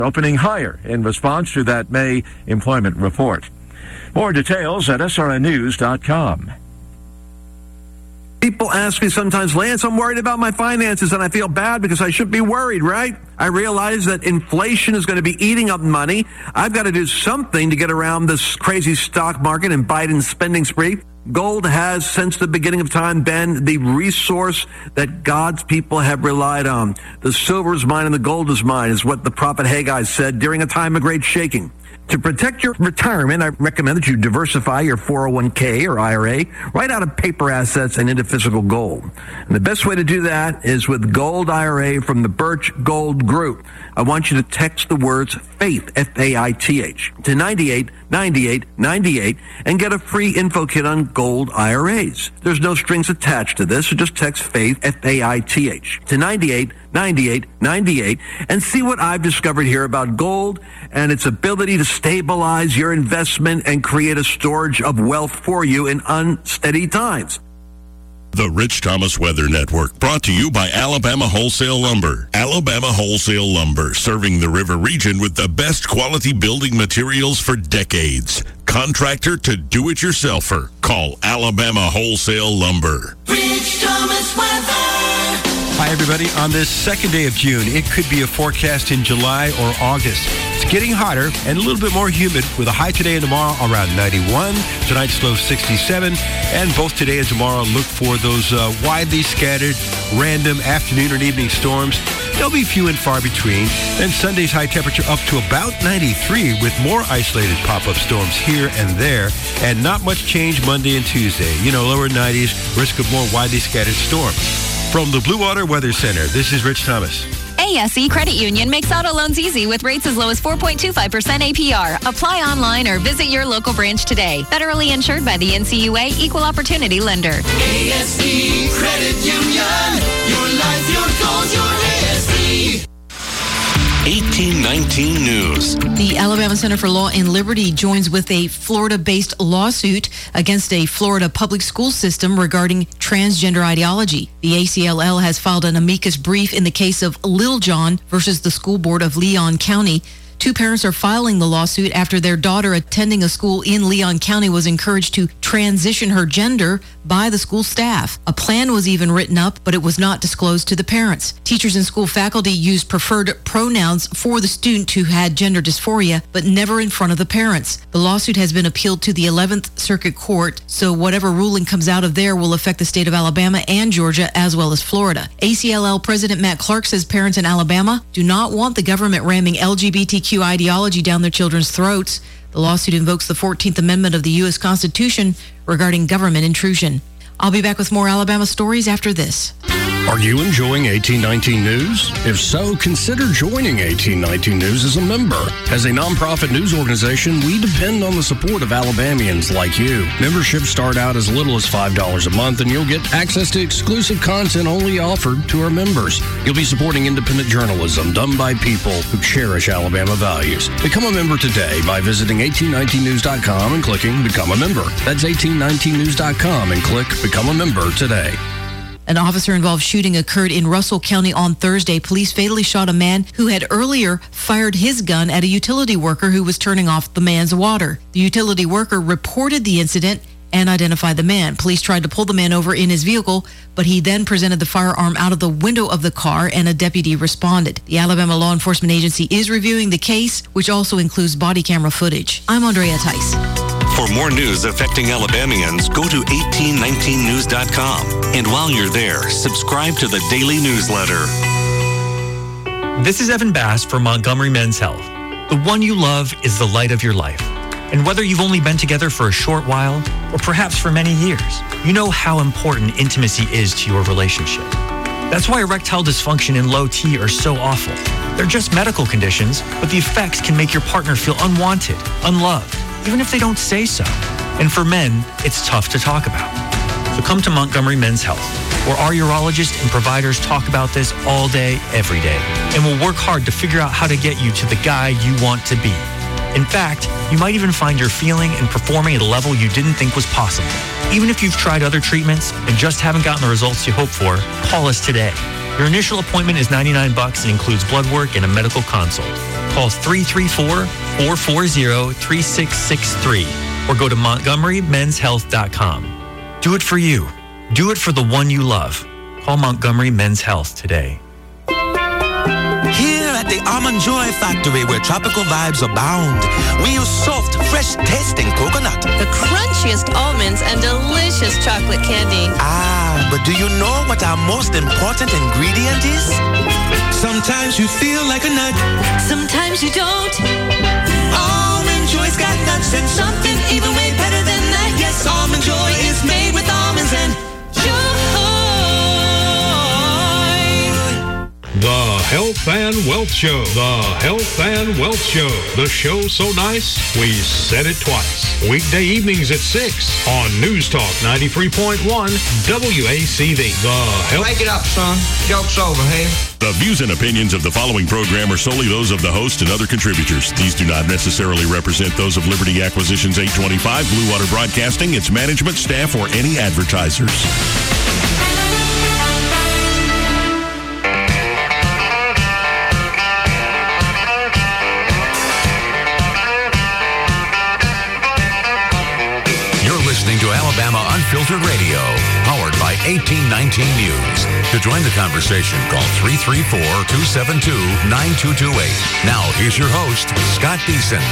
opening higher in response to that May employment report. More details at srnnews.com. People ask me sometimes, Lance, I'm worried about my finances, and I feel bad because I shouldn't be worried, right? I realize that inflation is going to be eating up money. I've got to do something to get around this crazy stock market and Biden's spending spree. Gold has, since the beginning of time, been the resource that God's people have relied on. The silver is mine and the gold is mine, is what the prophet Haggai said during a time of great shaking. To protect your retirement, I recommend that you diversify your 401k or IRA right out of paper assets and into physical gold. And the best way to do that is with Gold IRA from the Birch Gold Group. I want you to text the words FAITH, F-A-I-T-H, to 989898 and get a free info kit on gold IRAs. There's no strings attached to this, so just text FAITH, F-A-I-T-H, to 989898 and see what I've discovered here about gold and its ability to stabilize your investment and create a storage of wealth for you in unsteady times. The Rich Thomas Weather Network, brought to you by Alabama Wholesale Lumber. Alabama Wholesale Lumber, serving the river region with the best quality building materials for decades. Contractor to do-it-yourselfer. Call Alabama Wholesale Lumber. Rich Thomas Weather. Hi, everybody. On this second day of June, it could be a forecast in July or August. It's getting hotter and a little bit more humid with a high today and tomorrow around 91. Tonight's low 67. And both today and tomorrow look for those widely scattered, random afternoon and evening storms. They'll be few and far between. Then Sunday's high temperature up to about 93 with more isolated pop-up storms here and there. And not much change Monday and Tuesday. Lower 90s, risk of more widely scattered storms. From the Blue Water Weather Center, this is Rich Thomas. ASE Credit Union makes auto loans easy with rates as low as 4.25% APR. Apply online or visit your local branch today. Federally insured by the NCUA, Equal Opportunity Lender. ASE Credit Union. Your life, your goals, your ASE. 1819 News. The Alabama Center for Law and Liberty joins with a Florida-based lawsuit against a Florida public school system regarding transgender ideology. The ACLL has filed an amicus brief in the case of Lil Jon versus the School Board of Leon County. Two parents are filing the lawsuit after their daughter attending a school in Leon County was encouraged to transition her gender by the school staff. A plan was even written up, but it was not disclosed to the parents. Teachers and school faculty used preferred pronouns for the student who had gender dysphoria, but never in front of the parents. The lawsuit has been appealed to the 11th Circuit Court, so whatever ruling comes out of there will affect the state of Alabama and Georgia, as well as Florida. ACLL President Matt Clark says parents in Alabama do not want the government ramming LGBTQ ideology down their children's throats. The lawsuit invokes the 14th Amendment of the U.S. Constitution regarding government intrusion. I'll be back with more Alabama stories after this. Are you enjoying 1819 News? If so, consider joining 1819 News as a member. As a nonprofit news organization, we depend on the support of Alabamians like you. Memberships start out as little as $5 a month, and you'll get access to exclusive content only offered to our members. You'll be supporting independent journalism done by people who cherish Alabama values. Become a member today by visiting 1819news.com and clicking Become a Member. That's 1819news.com and click Become a Member today. An officer-involved shooting occurred in Russell County on Thursday. Police fatally shot a man who had earlier fired his gun at a utility worker who was turning off the man's water. The utility worker reported the incident and identified the man. Police tried to pull the man over in his vehicle, but he then presented the firearm out of the window of the car and a deputy responded. The Alabama Law Enforcement Agency is reviewing the case, which also includes body camera footage. I'm Andrea Tice. For more news affecting Alabamians, go to 1819news.com. And while you're there, subscribe to the daily newsletter. This is Evan Bass for Montgomery Men's Health. The one you love is the light of your life. And whether you've only been together for a short while or perhaps for many years, you know how important intimacy is to your relationship. That's why erectile dysfunction and low T are so awful. They're just medical conditions, but the effects can make your partner feel unwanted, unloved, even if they don't say so. And for men, it's tough to talk about. So come to Montgomery Men's Health, where our urologists and providers talk about this all day, every day. And we'll work hard to figure out how to get you to the guy you want to be. In fact, you might even find you're feeling and performing at a level you didn't think was possible. Even if you've tried other treatments and just haven't gotten the results you hoped for, call us today. Your initial appointment is $99 and includes blood work and a medical consult. Call 334-440-3663 or go to MontgomeryMen'sHealth.com. Do it for you. Do it for the one you love. Call Montgomery Men's Health today. Here at the Almond Joy Factory, where tropical vibes abound, we use soft, fresh-tasting coconut. The crunchiest almonds and delicious chocolate candy. Ah, but do you know what our most important ingredient is? Sometimes you feel like a nut. Sometimes you don't. Almond Joy's got nuts and something even way better than that. Yes, Almond Joy is made with almonds and joy. The Health and Wealth Show. The Health and Wealth Show. The show so nice, we said it twice. Weekday evenings at 6 on News Talk 93.1 WACV. The Health... Break it up, son. Joke's over, hey? The views and opinions of the following program are solely those of the host and other contributors. These do not necessarily represent those of Liberty Acquisitions 825, Blue Water Broadcasting, its management, staff, or any advertisers. To Alabama Unfiltered Radio, powered by 1819 News. To join the conversation, call 334-272-9228. Now, here's your host, Scott Beeson.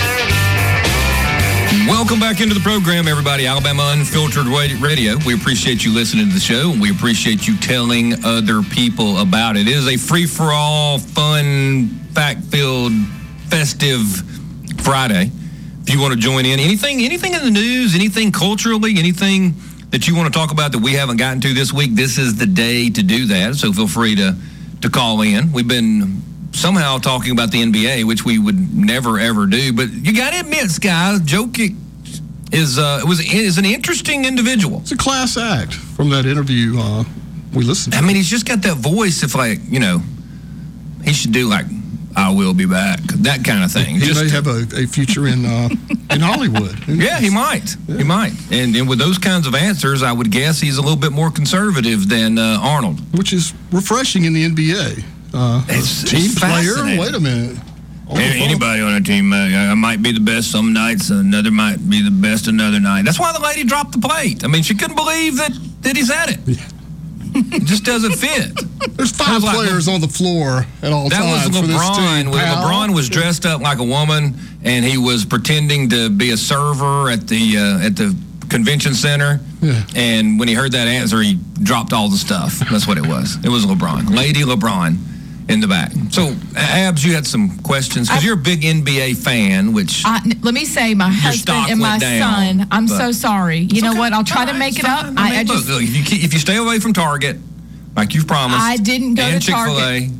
Welcome back into the program, everybody. Alabama Unfiltered Radio. We appreciate you listening to the show, and we appreciate you telling other people about it. It is a free-for-all, fun, fact-filled, festive Friday. If you want to join in, anything in the news, anything culturally, anything that you want to talk about that we haven't gotten to this week, this is the day to do that. So feel free to call in. We've been somehow talking about the NBA, which we would never, ever do. But you got to admit, Sky, Jokic is an interesting individual. It's a class act from that interview we listened to. I mean, he's just got that voice of like, he should do like, I will be back. That kind of thing. He may have a future in Hollywood. Yeah, he might. Yeah. He might. And with those kinds of answers, I would guess he's a little bit more conservative than Arnold. Which is refreshing in the NBA. It's team player? Wait a minute. Anybody on a team, I might be the best some nights, another might be the best another night. That's why the lady dropped the plate. I mean, she couldn't believe that he's at it. Yeah. It just doesn't fit. There's 5 players on the floor at all times. That was LeBron. LeBron was dressed up like a woman, and he was pretending to be a server at the convention center. Yeah. And when he heard that answer, he dropped all the stuff. That's what it was. It was LeBron. Lady LeBron in the back. So, Abs, you had some questions because you're a big NBA fan, which... let me say, my husband and my son, I'm so sorry. You know what? I'll try to make it up. Look, if you stay away from Target, like you've promised... I didn't go to Target. Chick-fil-A.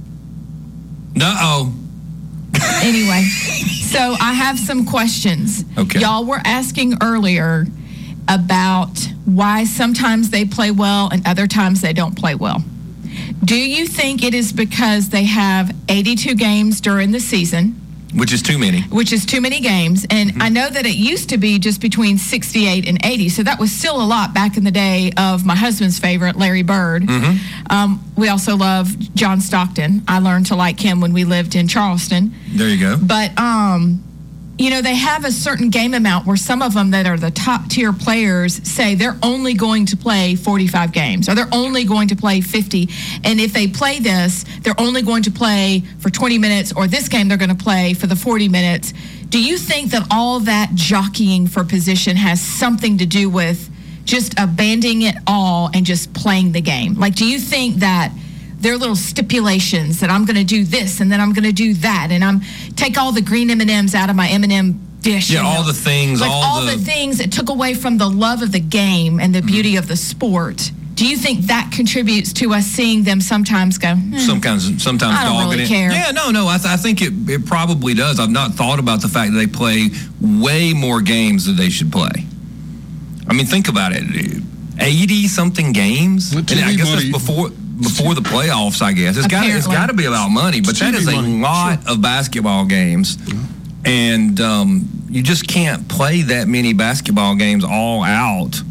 No. Anyway, so I have some questions. Okay. Y'all were asking earlier about why sometimes they play well and other times they don't play well. Do you think it is because they have 82 games during the season? Which is too many. Which is too many games. And I know that it used to be just between 68 and 80, so that was still a lot back in the day of my husband's favorite, Larry Bird. We also love John Stockton. I learned to like him when we lived in Charleston. There you go. But, they have a certain game amount where some of them that are the top tier players say they're only going to play 45 games or they're only going to play 50. And if they play this, they're only going to play for 20 minutes or this game they're going to play for the 40 minutes. Do you think that all that jockeying for position has something to do with just abandoning it all and just playing the game? Like, do you think that there are little stipulations that I'm going to do this and then I'm going to do that and I'm take all the green M&Ms out of my M&M dish. Yeah, all the things. Like all the things that took away from the love of the game and the beauty of the sport. Do you think that contributes to us seeing them sometimes go, sometimes I don't really care. Yeah, no. I think it probably does. I've not thought about the fact that they play way more games than they should play. I mean, think about it. 80-something games? And I guess that's before the playoffs, I guess. It's got to be about money, but that is a lot of basketball games. And you just can't play that many basketball games all out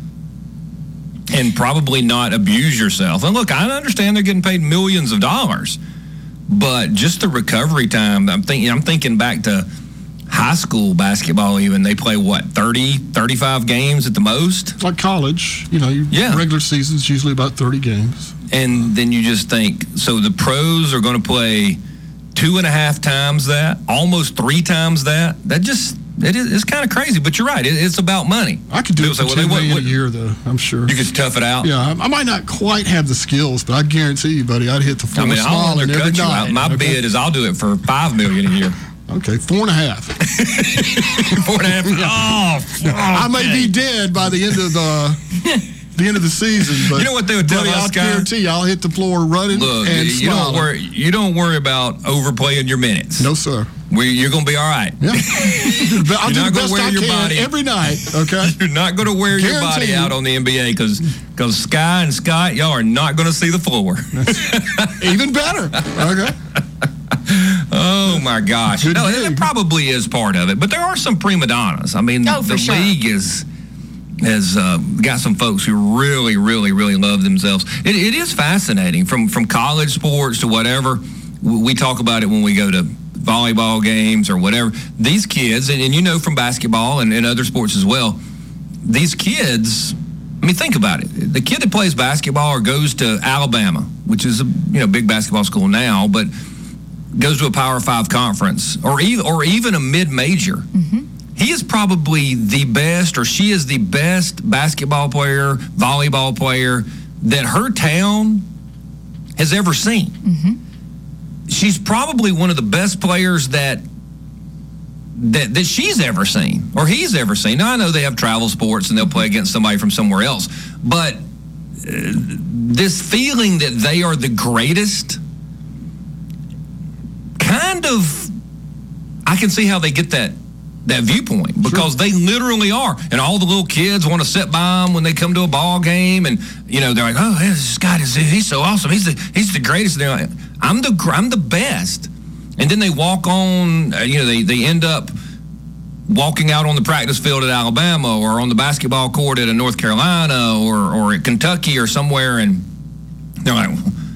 and probably not abuse yourself. And look, I understand they're getting paid millions of dollars, but just the recovery time. I'm thinking back to high school basketball. Even they play 30, 35 games at the most. Like college, regular season's usually about 30 games. And then you just think, so the pros are going to play 2.5 times that, almost 3 times that. It's kind of crazy, but you're right. It's about money. I could do it for $10 million a year, though, I'm sure. You could tough it out? Yeah, I might not quite have the skills, but I guarantee you, buddy, I'd hit the floor smiling every night. My bid is I'll do it for $5 million a year. Okay, 4.5. 4.5. Oh, I may be dead by the end of the season, but you know what they would tell us, I guarantee I'll hit the floor running and smiling. You don't worry about overplaying your minutes. No, sir. You're going to be all right. Yeah. I'll do the best I can every night, okay? You're not going to wear your body out on the NBA because Sky and Scott, y'all are not going to see the floor. Even better. Okay. Oh, my gosh. No, it probably is part of it. But there are some prima donnas. I mean, the league has got some folks who really, really, really love themselves. It is fascinating from college sports to whatever. We talk about it when we go to volleyball games or whatever. These kids, and you know from basketball and other sports as well, these kids, I mean, think about it. The kid that plays basketball or goes to Alabama, which is a big basketball school now, but goes to a Power 5 conference or even a mid-major, he is probably the best, or she is the best basketball player, volleyball player that her town has ever seen. She's probably one of the best players that she's ever seen or he's ever seen. Now, I know they have travel sports and they'll play against somebody from somewhere else, but this feeling that they are the greatest, kind of, I can see how they get that viewpoint, because they literally are, and all the little kids want to sit by them when they come to a ball game, and they're like, oh, this guy he's so awesome, he's the greatest. And they're like, I'm the best. And then they walk on, they end up walking out on the practice field at Alabama or on the basketball court at North Carolina or at Kentucky or somewhere, and they're like,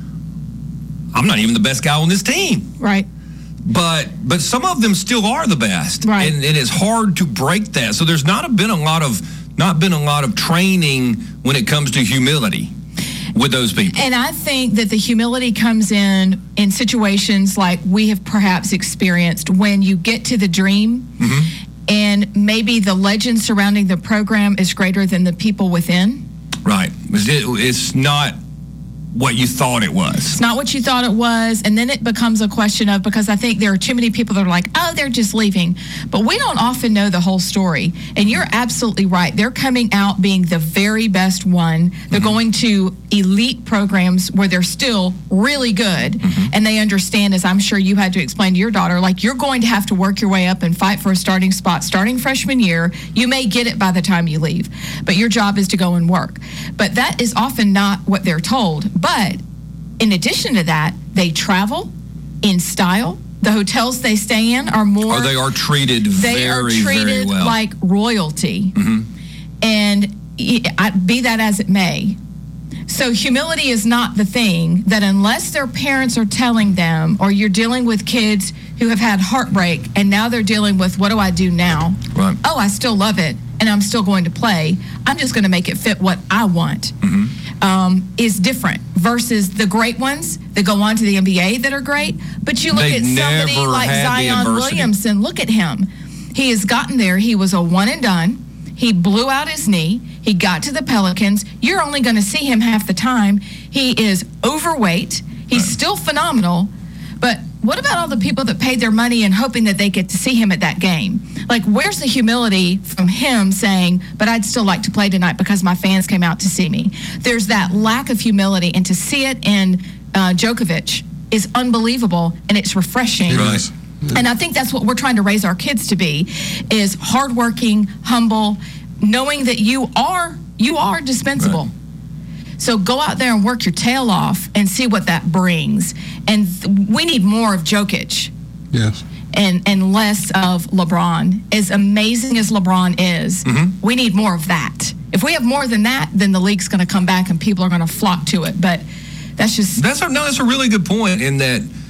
I'm not even the best guy on this team. Right. But some of them still are the best, right? And it's hard to break that. So there's not been a lot of training when it comes to humility with those people. And I think that the humility comes in situations like we have perhaps experienced when you get to the dream, and maybe the legend surrounding the program is greater than the people within. Right. It's not what you thought it was. It's not what you thought it was. And then it becomes a question of, because I think there are too many people that are like, oh, they're just leaving. But we don't often know the whole story. And you're absolutely right. They're coming out being the very best one. They're going to elite programs where they're still really good. And they understand, as I'm sure you had to explain to your daughter, like, you're going to have to work your way up and fight for a starting spot starting freshman year. You may get it by the time you leave, but your job is to go and work. But that is often not what they're told. But in addition to that, they travel in style. The hotels they stay in are more... they are treated very well. Like royalty. And be that as it may. So humility is not the thing that, unless their parents are telling them, or you're dealing with kids who have had heartbreak and now they're dealing with, what do I do now? Right. Oh, I still love it and I'm still going to play. I'm just going to make it fit what I want. Is different versus the great ones that go on to the NBA that are great. But you look at somebody like Zion Williamson. Look at him. He has gotten there. He was a one and done. He blew out his knee. He got to the Pelicans. You're only going to see him half the time. He is overweight. He's still phenomenal. But what about all the people that paid their money and hoping that they get to see him at that game? Like, where's the humility from him saying, but I'd still like to play tonight because my fans came out to see me? There's that lack of humility, and to see it in Djokovic is unbelievable, and it's refreshing. Right. And I think that's what we're trying to raise our kids to be, is hardworking, humble, knowing that you are dispensable. Right. So go out there and work your tail off and see what that brings. And we need more of Jokic. Yes. And less of LeBron. As amazing as LeBron is, we need more of that. If we have more than that, then the league's going to come back and people are going to flock to it. But that's just... That's a really good point, in that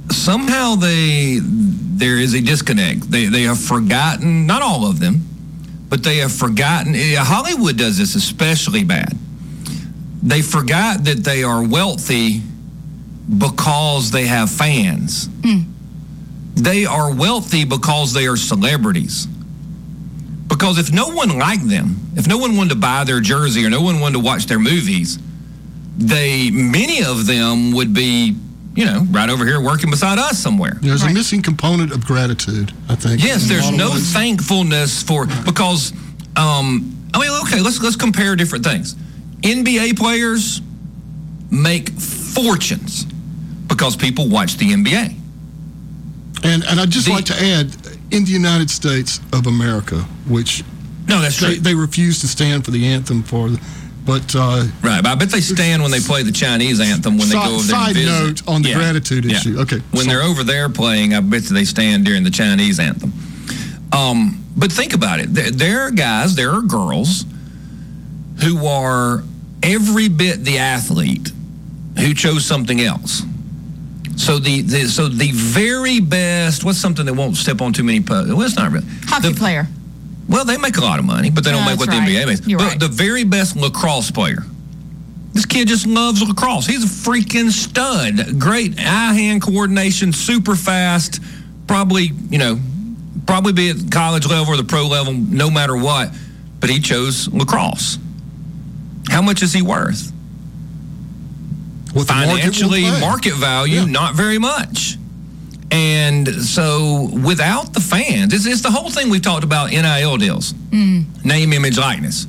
somehow there is a disconnect. They have forgotten, not all of them, but they have forgotten. Hollywood does this especially bad. They forgot that they are wealthy because they have fans. They are wealthy because they are celebrities. Because if no one liked them, if no one wanted to buy their jersey or no one wanted to watch their movies, many of them would be, right over here working beside us somewhere. There's a missing component of gratitude, I think. Yes, there's no thankfulness because, let's compare different things. NBA players make fortunes because people watch the NBA. And I'd just like to add, in the United States of America, which that's true. They refuse to stand for the anthem but right. But I bet they stand when they play the Chinese anthem when they go over there and visit. Side note on the gratitude issue. Okay. When they're over there playing, I bet they stand during the Chinese anthem. But think about it. There are guys, there are girls who are every bit the athlete who chose something else. So the very best, what's something that won't step on too many well, it's not really. Hockey player. Well, they make a lot of money, but they don't make what the NBA makes. But the very best lacrosse player. This kid just loves lacrosse. He's a freaking stud. Great eye-hand coordination, super fast, probably be at college level or the pro level, no matter what. But he chose lacrosse. How much is he worth? Financially, market value, not very much. And so without the fans, it's the whole thing we've talked about, NIL deals, name, image, likeness.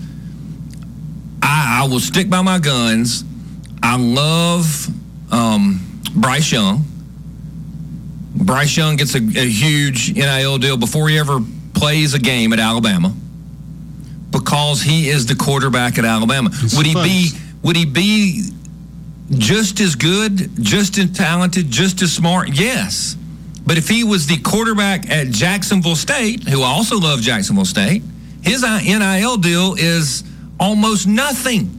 I will stick by my guns. I love Bryce Young. Bryce Young gets a huge NIL deal before he ever plays a game at Alabama because he is the quarterback at Alabama. Would he be just as good, just as talented, just as smart? Yes. But if he was the quarterback at Jacksonville State, who I also love Jacksonville State, his NIL deal is almost nothing.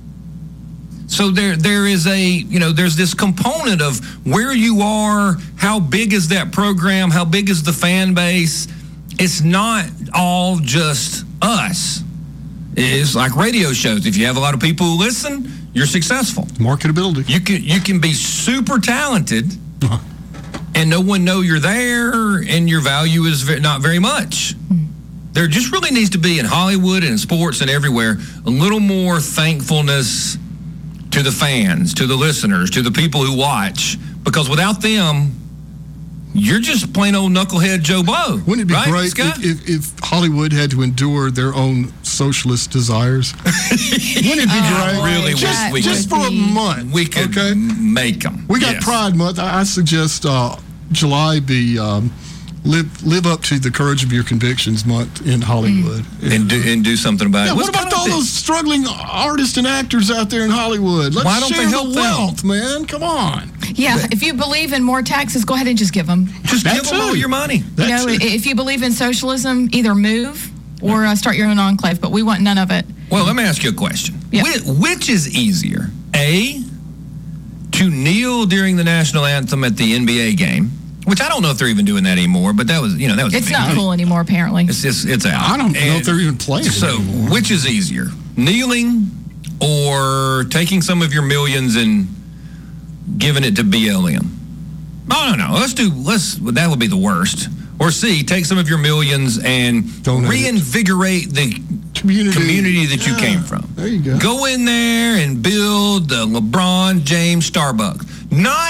So there is there's this component of where you are, how big is that program, how big is the fan base. It's not all just us. It's like radio shows. If you have a lot of people who listen, you're successful. Marketability. You can be super talented and no one know you're there and your value is not very much. There just really needs to be in Hollywood and in sports and everywhere a little more thankfulness to the fans, to the listeners, to the people who watch, because without them, you're just plain old knucklehead Joe Blow. Wouldn't it be great if Hollywood had to endure their own socialist desires? Wouldn't it be great? Really, just for a month. We could make them. We got Pride Month. I suggest July be live up to the Courage of Your Convictions month in Hollywood. And do something about it. What about all those struggling artists and actors out there in Hollywood? Let's Why don't share they help the wealth, man. Come on. Yeah, if you believe in more taxes, go ahead and just give them. Just give them all your money. If you believe in socialism, either move or start your own enclave, but we want none of it. Well, let me ask you a question. Yeah. Which is easier? A, to kneel during the national anthem at the NBA game, which I don't know if they're even doing that anymore, but that was It's not cool anymore, apparently. It's out. I don't know if they're even playing So, anymore. which is easier? Kneeling or taking some of your millions and giving it to BLM? I don't know. That would be the worst. Or C, take some of your millions and reinvigorate the community that you came from. There you go. Go in there and build the LeBron James Starbucks.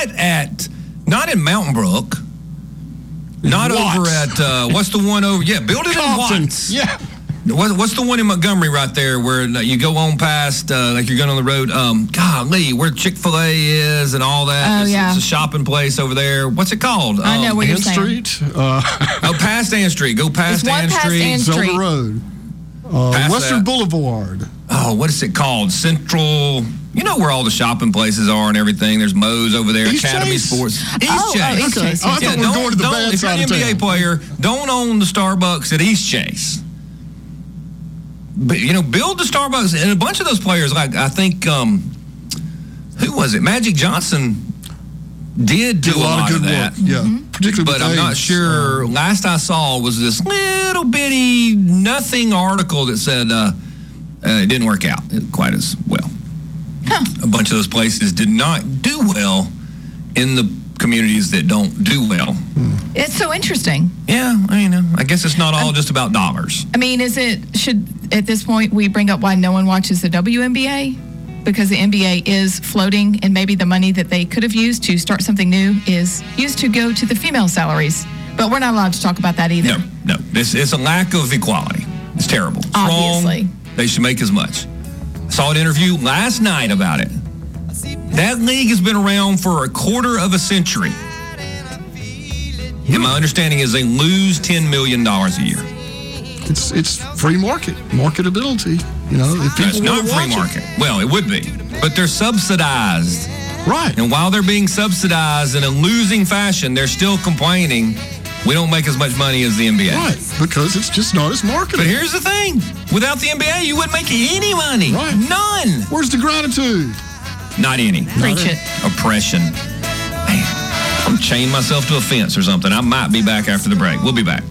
Not in Mountain Brook. Not Watts. over at, what's the one over? Yeah, build it in Watts. Yeah. What's the one in Montgomery right there where you go on past, like you're going on the road, golly, where Chick-fil-A is and all that. It's a shopping place over there. What's it called? I know what you're saying. Street? Past Ann Street. Go past Ann Street. Zelda Road. Western Boulevard. Oh, what is it called? Central... You know where all the shopping places are and everything. There's Moe's over there, East Academy Chase? Sports. East Chase. I thought we were going to the bad if you're side an of NBA town. player, don't own the Starbucks at East Chase. But, build the Starbucks. And a bunch of those players, like I think, who was it? Magic Johnson did do a lot of that. work. Yeah, particularly. But I'm not sure. Last I saw was this little bitty nothing article that said it didn't work out quite as well. A bunch of those places did not do well in the communities that don't do well. It's so interesting. Yeah, I guess it's not all just about dollars. I mean, should at this point we bring up why no one watches the WNBA? Because the NBA is floating, and maybe the money that they could have used to start something new is used to go to the female salaries. But we're not allowed to talk about that either. No. It's a lack of equality. It's terrible. It's Obviously. wrong. They should make as much. I saw an interview last night about it. That league has been around for a quarter of a century. And my understanding is they lose $10 million a year. It's free marketability. If people it's not free market. Well, it would be, but they're subsidized. Right. And while they're being subsidized in a losing fashion, they're still complaining we don't make as much money as the NBA. Right, because it's just not as marketable. But here's the thing. Without the NBA, you wouldn't make any money. Right. None. Where's the gratitude? Not any. Preach it. Oppression. Man, I'm chained myself to a fence or something. I might be back after the break. We'll be back.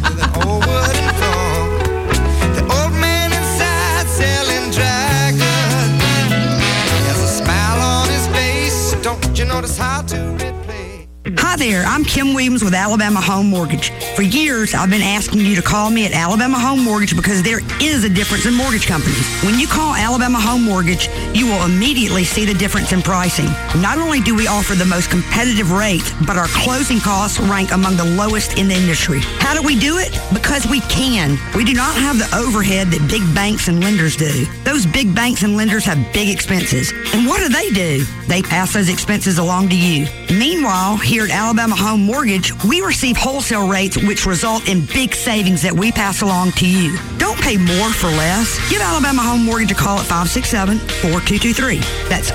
Hi there, I'm Kim Williams with Alabama Home Mortgage. For years, I've been asking you to call me at Alabama Home Mortgage because there is a difference in mortgage companies. When you call Alabama Home Mortgage, you will immediately see the difference in pricing. Not only do we offer the most competitive rates, but our closing costs rank among the lowest in the industry. How do we do it? Because we can. We do not have the overhead that big banks and lenders do. Those big banks and lenders have big expenses. And what do? They pass those expenses along to you. Meanwhile, here at Alabama Home Mortgage, we receive wholesale rates which result in big savings that we pass along to you. Don't pay more for less. Give Alabama Home Mortgage a call at 567-4223. That's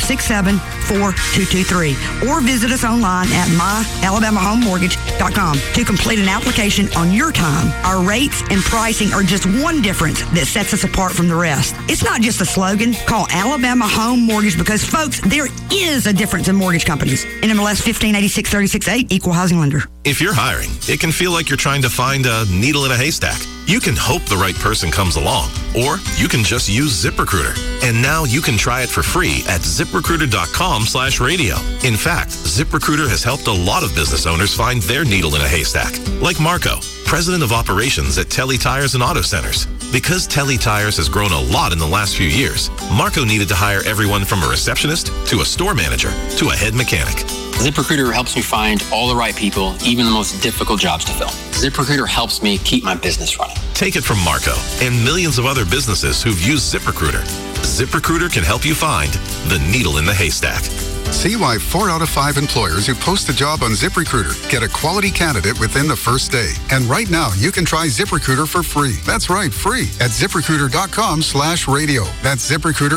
567-4223. Or visit us online at myalabamahomemortgage.com to complete an application on your time. Our rates and pricing are just one difference that sets us apart from the rest. It's not just a slogan. Call Alabama Home Mortgage because, folks, there is a difference in mortgage companies. NMLS 1586-36-8, Equal Housing Lender. If you're hiring, it can feel like you're trying to find a needle in a haystack. You can hope the right person comes along, or you can just use ZipRecruiter. And now you can try it for free at ZipRecruiter.com/radio. In fact, ZipRecruiter has helped a lot of business owners find their needle in a haystack, like Marco, president of operations at Telly Tires and Auto Centers. Because Telly Tires has grown a lot in the last few years, Marco needed to hire everyone from a receptionist to a store manager to a head mechanic. ZipRecruiter helps me find all the right people, even the most difficult jobs to fill. ZipRecruiter helps me keep my business running. Take it from Marco and millions of other businesses who've used ZipRecruiter. ZipRecruiter can help you find the needle in the haystack. See why 4 out of 5 employers who post a job on ZipRecruiter get a quality candidate within the first day. And right now, you can try ZipRecruiter for free. That's right, free at ZipRecruiter.com/radio. That's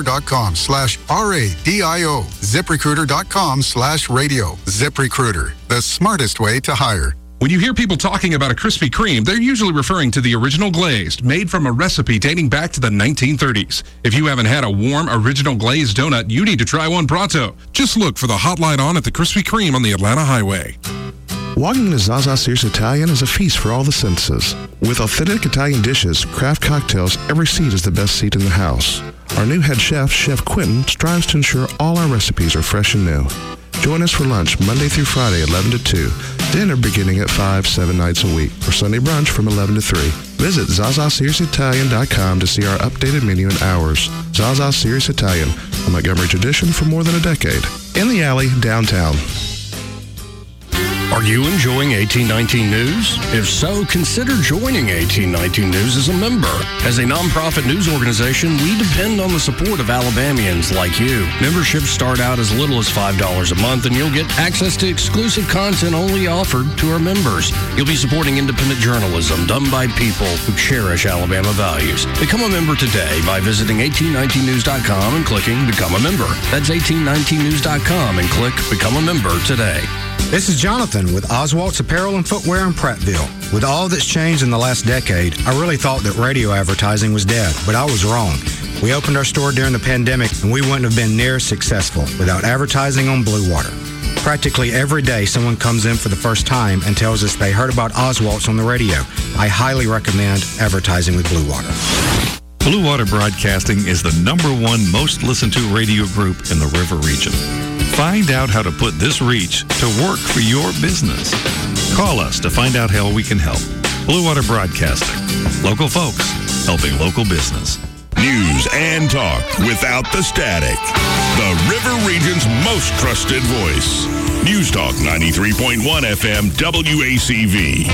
ZipRecruiter.com/RADIO. ZipRecruiter.com/radio. ZipRecruiter, the smartest way to hire. When you hear people talking about a Krispy Kreme, they're usually referring to the original glazed, made from a recipe dating back to the 1930s. If you haven't had a warm, original glazed donut, you need to try one pronto. Just look for the hot light on at the Krispy Kreme on the Atlanta Highway. Walking to Zaza Sears Italian is a feast for all the senses. With authentic Italian dishes, craft cocktails, every seat is the best seat in the house. Our new head chef, Chef Quentin, strives to ensure all our recipes are fresh and new. Join us for lunch Monday through Friday, 11 to 2. Dinner beginning at 5, 7 nights a week. Or Sunday brunch from 11 to 3. Visit ZazaSearsItalian.com to see our updated menu and hours. Zaza Sears Italian, a Montgomery tradition for more than a decade. In the alley, downtown. Are you enjoying 1819 News? If so, consider joining 1819 News as a member. As a nonprofit news organization, we depend on the support of Alabamians like you. Memberships start out as little as $5 a month, and you'll get access to exclusive content only offered to our members. You'll be supporting independent journalism done by people who cherish Alabama values. Become a member today by visiting 1819news.com and clicking Become a Member. That's 1819news.com and click Become a Member today. This is Jonathan with Oswalt's Apparel and Footwear in Prattville. With all that's changed in the last decade, I really thought that radio advertising was dead, but I was wrong. We opened our store during the pandemic, and we wouldn't have been near as successful without advertising on Blue Water. Practically every day, someone comes in for the first time and tells us they heard about Oswalt's on the radio. I highly recommend advertising with Blue Water. Blue Water Broadcasting is the #1 most listened to radio group in the River Region. Find out how to put this reach to work for your business. Call us to find out how we can help. Blue Water Broadcasting. Local folks helping local business. News and talk without the static. The River Region's most trusted voice. News Talk 93.1 FM WACV.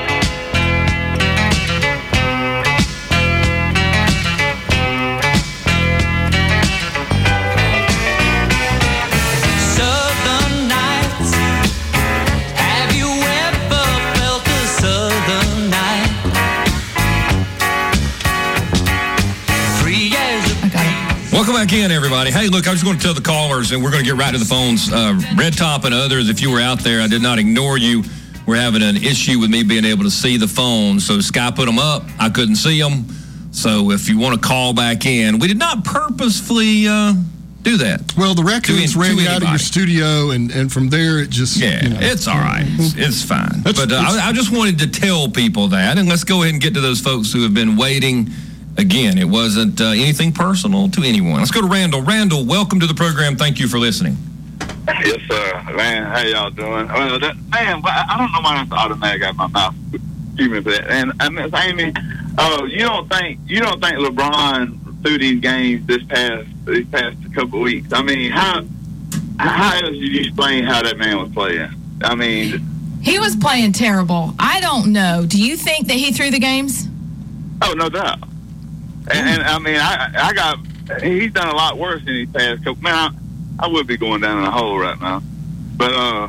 Welcome back in, everybody. Hey, look, I was going to tell the callers, and we're going to get right to the phones. Red Top and others, if you were out there, I did not ignore you. We're having an issue with me being able to see the phones. So Sky put them up. I couldn't see them. So if you want to call back in, we did not purposefully do that. Well, the raccoons ran out of your studio, and from there it just... Yeah, it's all right. It's fine. But I just wanted to tell people that, and let's go ahead and get to those folks who have been waiting. Again, it wasn't anything personal to anyone. Let's go to Randall. Randall, welcome to the program. Thank you for listening. Yes, sir. Man, how y'all doing? Well, I don't know why that's automatic out of my mouth. Excuse me for that. And Miss Amy, you don't think LeBron threw these games these past couple of weeks? I mean, how else do you explain how that man was playing? I mean, he was playing terrible. I don't know. Do you think that he threw the games? Oh, no doubt. And I mean, he's done a lot worse in these past couple. Man, I would be going down in a hole right now. But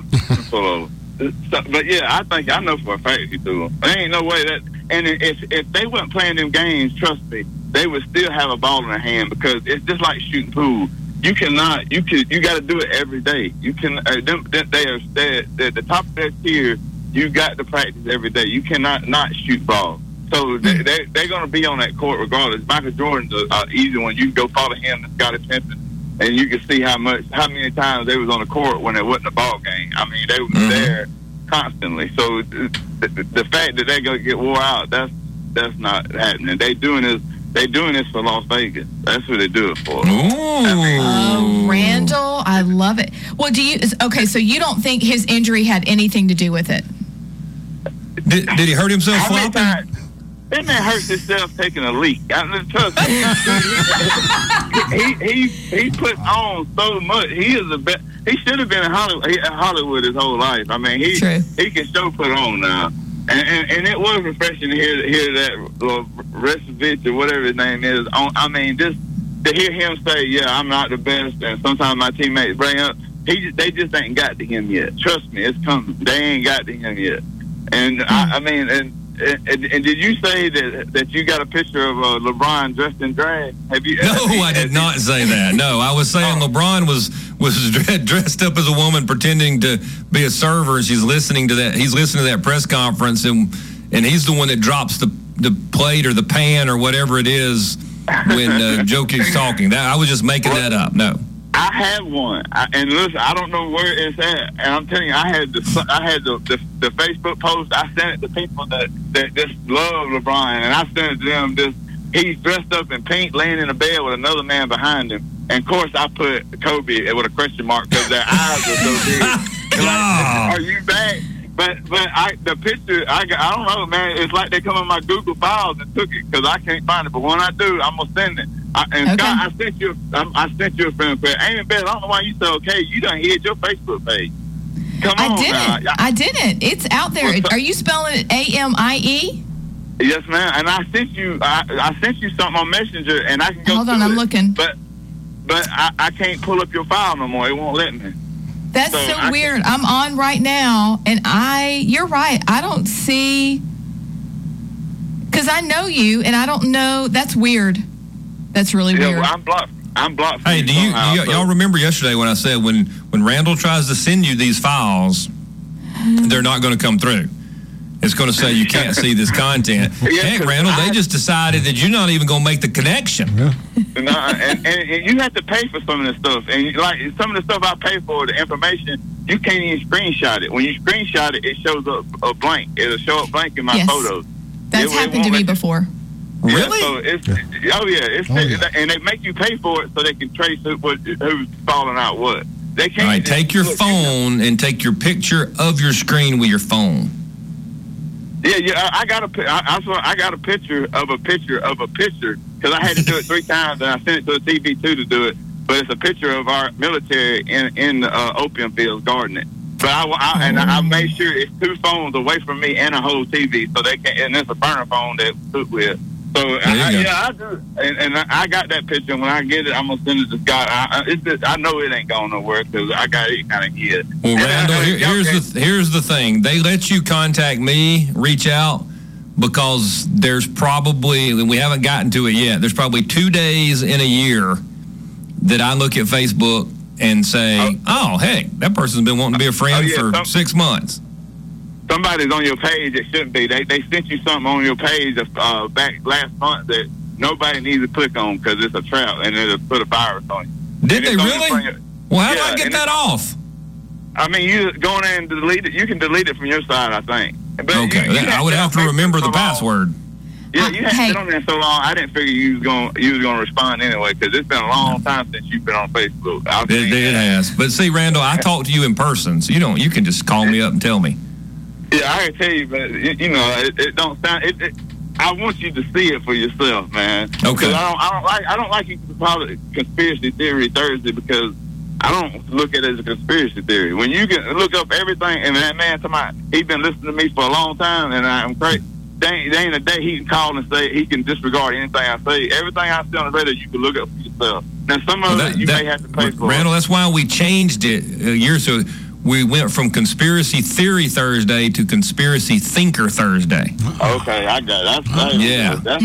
but yeah, I know for a fact he threw them. There ain't no way that. And if they weren't playing them games, trust me, they would still have a ball in their hand, because it's just like shooting pool. You got to do it every day. You can. They're the top of their tier. You got to practice every day. You cannot not shoot balls. So they're going to be on that court regardless. Michael Jordan's an easy one. You can go follow him and Scottie Pippen, and you can see how many times they was on the court when it wasn't a ball game. I mean, they were there constantly. So the fact that they're going to get wore out, that's not happening. They doing this for Las Vegas. That's who they do it for. Randall, I love it. Well, so you don't think his injury had anything to do with it? Did he hurt himself flopping? That man hurts himself taking a leak. Trust me. he puts on so much. He is the best. He should have been in Hollywood his whole life. I mean, he can show put on now. And it was refreshing to hear that Restovich or whatever his name is. I mean, just to hear him say, "Yeah, I'm not the best," and sometimes my teammates bring up, they just ain't got to him yet. Trust me, it's coming. They ain't got to him yet. And I mean, and did you say that you got a picture of LeBron dressed in drag? Have you? No, I did not say that. No, I was saying LeBron was dressed up as a woman pretending to be a server, and he's listening to that press conference, and he's the one that drops the plate or the pan or whatever it is when Jokic's talking. I was just making that up. No. I have one, and listen, I don't know where it's at, and I'm telling you, I had the Facebook post. I sent it to people that just love LeBron, and I sent it to them. He's dressed up in pink, laying in a bed with another man behind him, and of course I put Kobe with a question mark because their eyes are so big. Like, are you back? But the picture, I don't know, man. It's like they come in my Google files and took it because I can't find it. But when I do, I'm gonna send it. Scott, I sent you a friend request. Amy Beth, I don't know why you said okay. You done hid your Facebook page. Come on, I didn't. It's out there. Are you spelling it AMIE? Yes, ma'am. And I sent you something on Messenger, and I can go. Hold on, I'm looking. But I can't pull up your file no more. It won't let me. That's so weird. I'm on right now, and you're right. I don't see, because I know you, and I don't know. That's weird. That's really weird. Well, I'm blocked. Hey, y'all remember yesterday when I said when Randall tries to send you these files, they're not going to come through. It's going to say you can't see this content. Heck, Randall, they just decided that you're not even going to make the connection. Yeah. And you have to pay for some of this stuff. And like some of the stuff I pay for, the information, you can't even screenshot it. When you screenshot it, it shows up a blank. It'll show up blank in my photos. That's happened to me before. Really? So and they make you pay for it so they can trace who's falling out what. They can't. All right, take your phone and take your picture of your screen with your phone. Yeah. I got a picture of a picture because I had to do it 3 times and I sent it to the TV2 to do it. But it's a picture of our military in the opium fields gardening. But I made sure it's 2 phones away from me and a whole TV, so they can. And it's a burner phone that put with. So I do, and I got that picture. And when I get it, I'm gonna send it to Scott. I know it ain't going nowhere because I got it kind of hid. Well, Randall, here's the thing. They let you contact me, reach out, because there's probably, and we haven't gotten to it yet. There's probably 2 days in a year that I look at Facebook and say, "Oh, hey, that person's been wanting to be a friend for 6 months." Somebody's on your page that shouldn't be. They sent you something on your page back last month that nobody needs to click on because it's a trap and it'll put a virus on you. Did they really? Well, how do I get that off? I mean, you go in there and delete it. You can delete it from your side, I think. But okay, I would have to remember the password. Yeah, you haven't been on there so long. I didn't figure you was gonna respond anyway because it's been a long time since you've been on Facebook. It has. But see, Randall, I talked to you in person, so you can just call me up and tell me. Yeah, I can tell you, but it don't sound. I want you to see it for yourself, man. Okay. I don't like you to call it Conspiracy Theory Thursday because I don't look at it as a conspiracy theory. When you can look up everything, and that man, he's been listening to me for a long time, and I'm crazy. There ain't a day he can call and say he can disregard anything I say. Everything I say on the radio, you can look up for yourself. Now, some of it you may have to pay for. Randall, that's why we changed it years ago. We went from Conspiracy Theory Thursday to Conspiracy Thinker Thursday. Okay, I got it. That's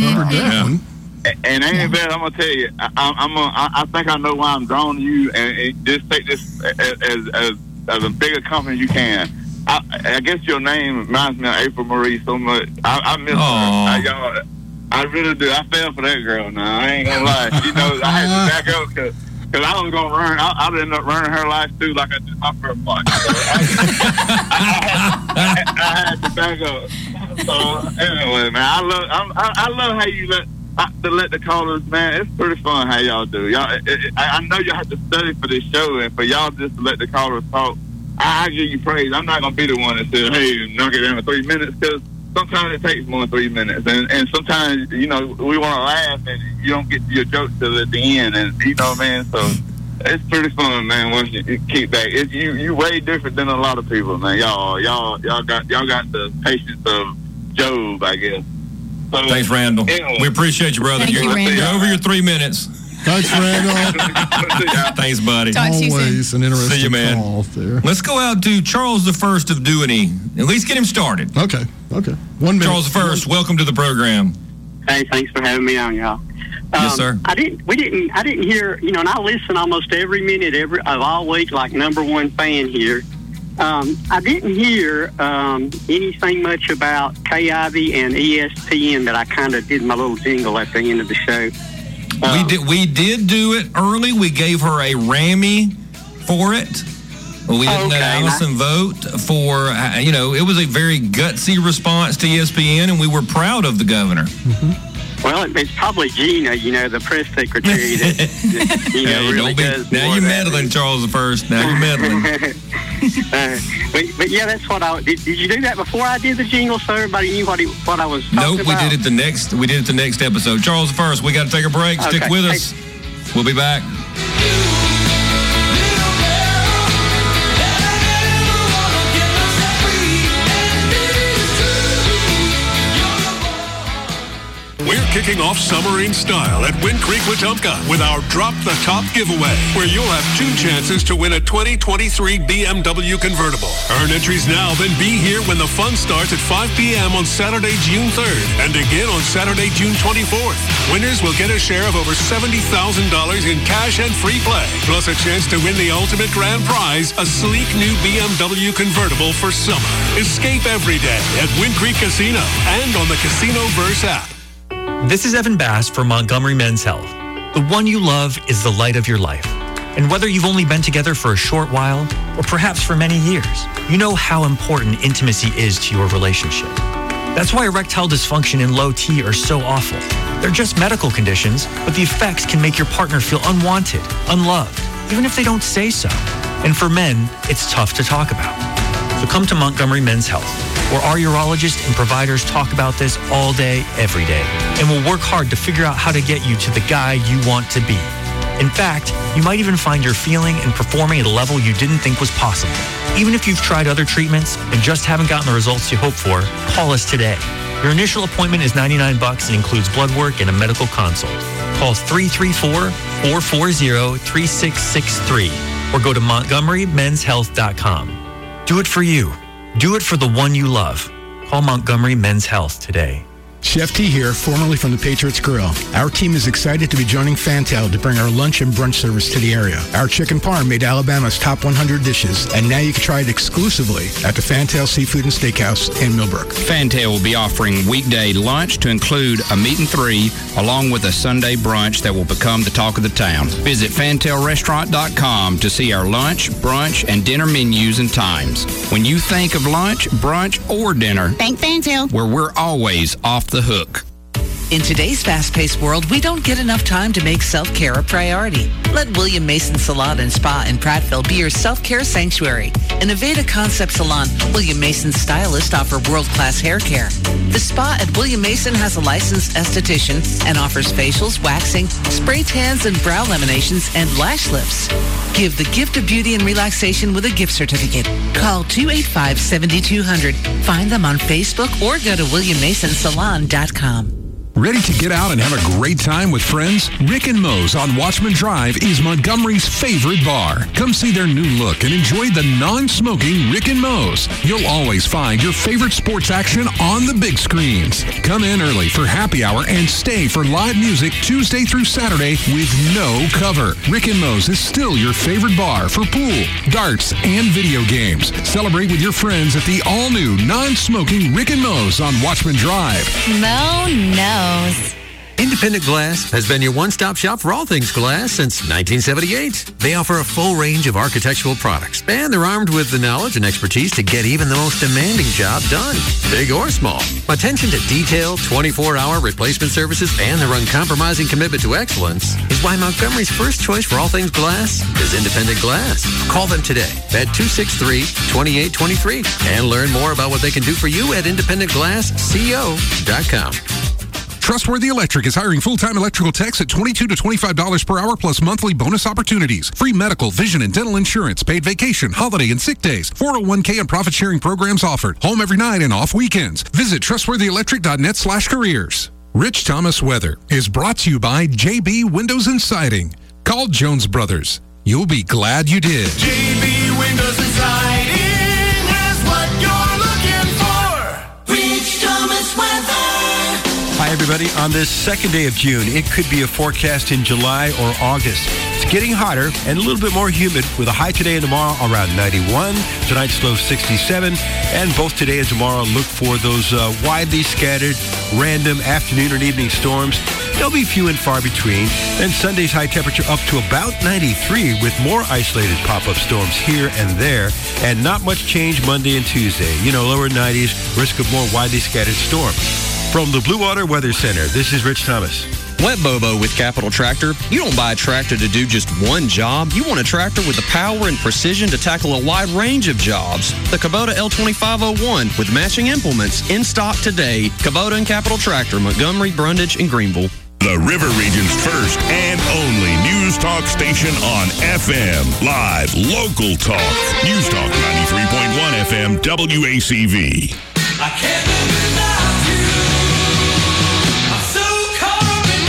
And ain't bad. I'm gonna tell you. I think I know why I'm drawn to you, and just take this as a bigger company as you can. I guess your name reminds me of April Marie so much. I miss her. I really do. I fell for that girl. Now I ain't gonna lie. I had to back up because I was gonna run. I'd end up running her life too, like I did my first one. So I had to back up. So anyway, man, I love how you let the callers, man. It's pretty fun how y'all do. Y'all, I know y'all have to study for this show, and for y'all just to let the callers talk, I give you praise. I'm not gonna be the one that says, "Hey, knock it down in 3 minutes," because sometimes it takes more than 3 minutes, and sometimes we want to laugh, and you don't get to your jokes till at the end, and man. So it's pretty fun, man. Once you keep back, you way different than a lot of people, man. Y'all got the patience of Job, I guess. So, thanks, Randall. Anyway. We appreciate you, brother. You're over your 3 minutes. Thanks, Randall. Thanks, buddy. Talk to you soon. Always an interesting See you, man. call there. Let's go out to Charles the First of Duany. At least get him started. Okay. 1 minute. Charles the First, welcome to the program. Hey, thanks for having me on, y'all. Yes, sir. I didn't hear, and I listen almost every minute of all week, like #1 fan here. I didn't hear anything much about KIV and ESPN, but I kind of did my little jingle at the end of the show. We did do it early. We gave her a Rammy for it. We didn't let Allison vote for, it was a very gutsy response to ESPN, and we were proud of the governor. Mm-hmm. Well, it's probably Gina, the press secretary that really does. Now you're meddling, Charles the First. Now you're meddling. But yeah, that's what did you do that before I did the jingle so everybody knew what I was talking about? Nope, we did it the next episode. Charles the First, we got to take a break. Stick with us. We'll be back. We're kicking off summer in style at Wind Creek Wetumpka with our Drop the Top giveaway, where you'll have 2 chances to win a 2023 BMW convertible. Earn entries now, then be here when the fun starts at 5 p.m. on Saturday, June 3rd, and again on Saturday, June 24th. Winners will get a share of over $70,000 in cash and free play, plus a chance to win the ultimate grand prize, a sleek new BMW convertible for summer. Escape every day at Wind Creek Casino and on the Casinoverse app. This is Evan Bass for Montgomery Men's Health. The one you love is the light of your life. And whether you've only been together for a short while, or perhaps for many years, you know how important intimacy is to your relationship. That's why erectile dysfunction and low T are so awful. They're just medical conditions, but the effects can make your partner feel unwanted, unloved, even if they don't say so. And for men, it's tough to talk about. So come to Montgomery Men's Health, where our urologists and providers talk about this all day, every day, and we'll work hard to figure out how to get you to the guy you want to be. In fact, you might even find you're feeling and performing at a level you didn't think was possible. Even if you've tried other treatments and just haven't gotten the results you hoped for, call us today. Your initial appointment is $99 and includes blood work and a medical consult. Call 334-440-3663 or go to MontgomeryMen'sHealth.com. Do it for you. Do it for the one you love. Call Montgomery Men's Health today. Chef T here, formerly from the Patriots Grill. Our team is excited to be joining Fantail to bring our lunch and brunch service to the area. Our chicken parm made Alabama's top 100 dishes, and now you can try it exclusively at the Fantail Seafood and Steakhouse in Millbrook. Fantail will be offering weekday lunch to include a meat and three, along with a Sunday brunch that will become the talk of the town. Visit FantailRestaurant.com to see our lunch, brunch, and dinner menus and times. When you think of lunch, brunch, or dinner, think Fantail, where we're always off the hook. In today's fast-paced world, we don't get enough time to make self-care a priority. Let William Mason Salon and Spa in Prattville be your self-care sanctuary. In Aveda Concept Salon, William Mason's stylists offer world-class hair care. The spa at William Mason has a licensed esthetician and offers facials, waxing, spray tans, and brow laminations and lash lifts. Give the gift of beauty and relaxation with a gift certificate. Call 285-7200. Find them on Facebook or go to WilliamMasonSalon.com. Ready to get out and have a great time with friends? Rick and Moe's on Watchman Drive is Montgomery's favorite bar. Come see their new look and enjoy the non-smoking Rick and Moe's. You'll always find your favorite sports action on the big screens. Come in early for happy hour and stay for live music Tuesday through Saturday with no cover. Rick and Moe's is still your favorite bar for pool, darts, and video games. Celebrate with your friends at the all-new non-smoking Rick and Moe's on Watchman Drive. Mo knows. Independent Glass has been your one-stop shop for all things glass since 1978. They offer a full range of architectural products, and they're armed with the knowledge and expertise to get even the most demanding job done, big or small. Attention to detail, 24-hour replacement services, and their uncompromising commitment to excellence is why Montgomery's first choice for all things glass is Independent Glass. Call them today at 263-2823 and learn more about what they can do for you at independentglassco.com. Trustworthy Electric is hiring full-time electrical techs at $22 to $25 per hour plus monthly bonus opportunities. Free medical, vision, and dental insurance, paid vacation, holiday, and sick days. 401k and profit-sharing programs offered. Home every night and off weekends. Visit trustworthyelectric.net/careers. Rich Thomas Weather is brought to you by JB Windows and Siding. Call Jones Brothers. You'll be glad you did. JB Windows and Siding has what you're looking for. Rich Thomas Weather. Hi, everybody. On this second day of June, it could be a forecast in July or August. It's getting hotter and a little bit more humid with a high today and tomorrow around 91. Tonight's low 67. And both today and tomorrow look for those widely scattered, random afternoon and evening storms. They'll be few and far between. Then Sunday's high temperature up to about 93 with more isolated pop-up storms here and there. And not much change Monday and Tuesday. Lower 90s, risk of more widely scattered storms. From the Blue Water Weather Center, this is Rich Thomas. Wet Bobo with Capital Tractor. You don't buy a tractor to do just one job. You want a tractor with the power and precision to tackle a wide range of jobs. The Kubota L2501 with matching implements in stock today. Kubota and Capital Tractor, Montgomery, Brundage, and Greenville. The River Region's first and only news talk station on FM. Live, local talk. News Talk 93.1 FM WACV. I can't live without you. I'm so caught up in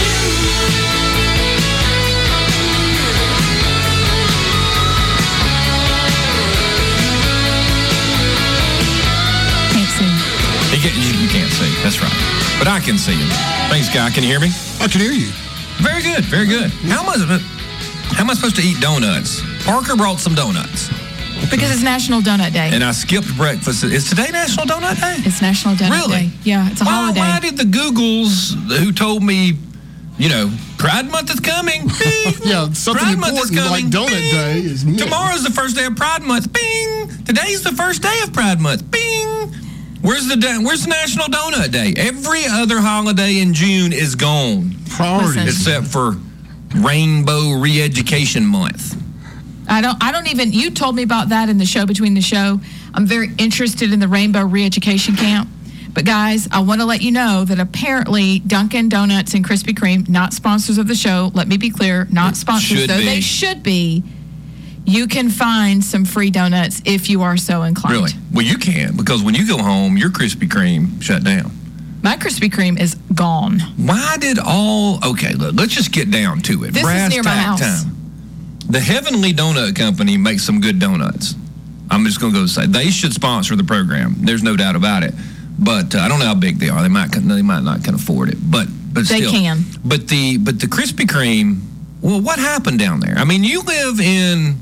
you. Can't see. You can't see. That's right. But I can see him. Thanks, Guy. Can you hear me? I can hear you. Very good. Very good. How am I supposed to eat donuts? Parker brought some donuts. Because it's National Donut Day. And I skipped breakfast. Is today National Donut Day? It's National Donut Day. Yeah, it's a holiday. Why did the Googles who told me, Pride Month is coming. Bing. Yeah, something Pride Month is important like coming. Donut Bing. Day is missed. Tomorrow's the first day of Pride Month. Bing. Today's the first day of Pride Month. Bing. Where's the National Donut Day? Every other holiday in June is gone. Priorities. Except for Rainbow Re-Education Month. I don't even, you told me about that in the show between the show. I'm very interested in the Rainbow Re-Education Camp. But guys, I want to let you know that apparently Dunkin' Donuts and Krispy Kreme, not sponsors of the show, let me be clear, not sponsors, though they should be, you can find some free donuts if you are so inclined. Really? Well, you can, because when you go home, your Krispy Kreme shut down. My Krispy Kreme is gone. Why did okay, look, let's just get down to it. This Brass is near my tack house. time. The Heavenly Donut Company makes some good donuts. I'm just going to go say they should sponsor the program. There's no doubt about it. But I don't know how big they are. They might not can afford it. But still. They can. But the Krispy Kreme, well, what happened down there? I mean, you live in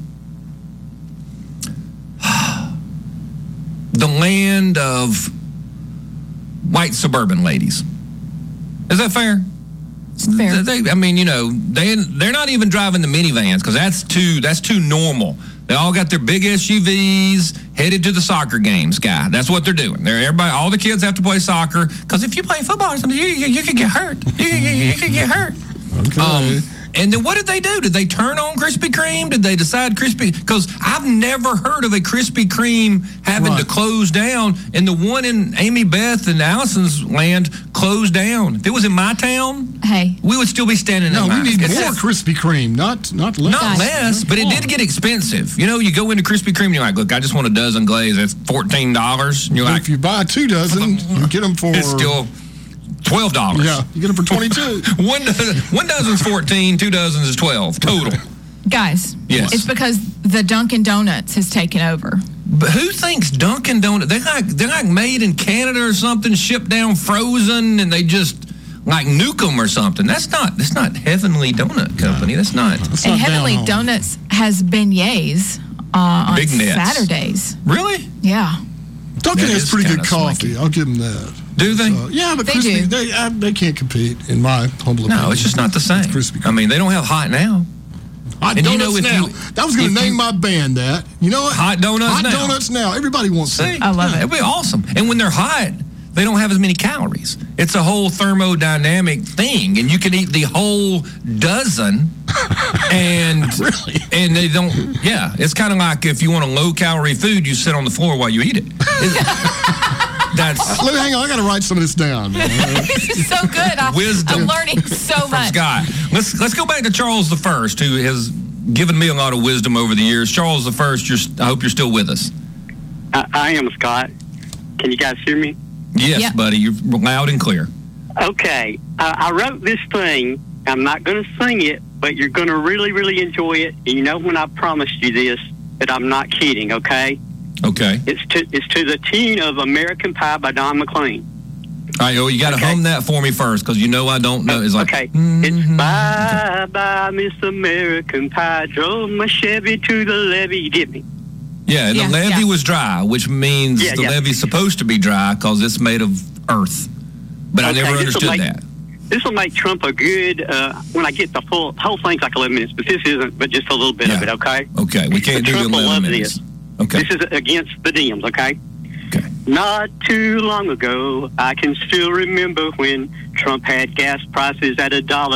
the land of white suburban ladies. Is that fair? Fair. They're not even driving the minivans because that's too normal. They all got their big SUVs headed to the soccer games, guy. That's what they're doing. All the kids have to play soccer because if you play football or something, you could get hurt. You could get hurt. Okay. And then what did they do? Did they turn on Krispy Kreme? Did they decide because I've never heard of a Krispy Kreme having to close down, and the one in Amy Beth and Allison's land closed down. If it was in my town, we would still be standing in line. We need more Krispy Kreme, not less. Not less, but it did get expensive. You go into Krispy Kreme and you're like, look, I just want a dozen glaze. That's $14. And you're like, if you buy 2 dozen, you get them for... It's still... $12. Yeah, you get them for 22. One dozen's 14, 2 dozens is 12 total. Guys, yes, it's because the Dunkin' Donuts has taken over. But who thinks Dunkin' Donuts? They're like made in Canada or something, shipped down frozen, and they just like nuke them or something. That's not Heavenly Donut Company. That's not. And Heavenly Donuts has beignets on Big nets. Saturdays. Really? Yeah. Dunkin' has pretty good coffee. I'll give them that. Do they? Yeah, but They Krispy, do. they can't compete, in my humble opinion. No, it's just not the same. I mean, they don't have hot now. Hot And Donuts Now. I was going to name my band that. You know what? Hot Donuts Hot Now. Donuts Now. Everybody wants that. I love it. It'd be awesome. And when they're hot, they don't have as many calories. It's a whole thermodynamic thing, and you can eat the whole dozen. And and they don't. Yeah, it's kind of like if you want a low-calorie food, you sit on the floor while you eat it. That's. Hang on, I got to write some of this down. This is so good. I'm learning so much. Scott, let's go back to Charles I, who has given me a lot of wisdom over the years. Charles I, I hope you're still with us. I am, Scott. Can you guys hear me? Yes, buddy. You're loud and clear. Okay. I wrote this thing. I'm not going to sing it, but you're going to really, really enjoy it. And you know when I promised you this, that I'm not kidding, okay? Okay. It's to the tune of American Pie by Don McLean. All right, well, you got to hum that for me first, because you know I don't know. It's like, okay. It's bye-bye, Miss American Pie. Drove my Chevy to the levee. You get me? Yeah, the levee was dry, which means the levee's supposed to be dry because it's made of earth. But I never understood that. This will make Trump a good, when I get the whole thing's like 11 minutes, but this isn't, but just a little bit of it, okay? Okay, we can't do Trump will 11 love minutes. This. Okay. This is against the Dems, okay? Not too long ago, I can still remember when Trump had gas prices at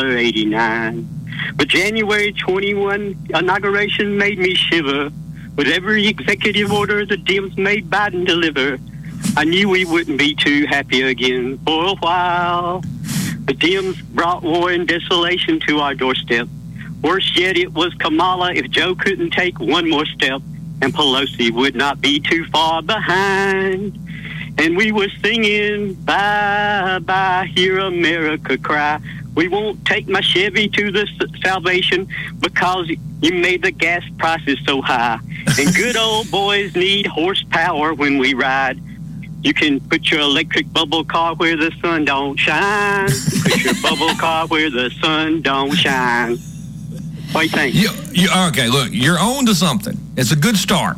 $1.89. But January 21 inauguration made me shiver. With every executive order the Dems made Biden deliver, I knew we wouldn't be too happy again for a while. The Dems brought war and desolation to our doorstep. Worse yet, it was Kamala if Joe couldn't take one more step, and Pelosi would not be too far behind. And we were singing, bye, bye, hear America cry. We won't take my Chevy to the salvation because you made the gas prices so high. And good old boys need horsepower when we ride. You can put your electric bubble car where the sun don't shine. Put your bubble car where the sun don't shine. What do you think? Okay, look, you're on to something. It's a good start.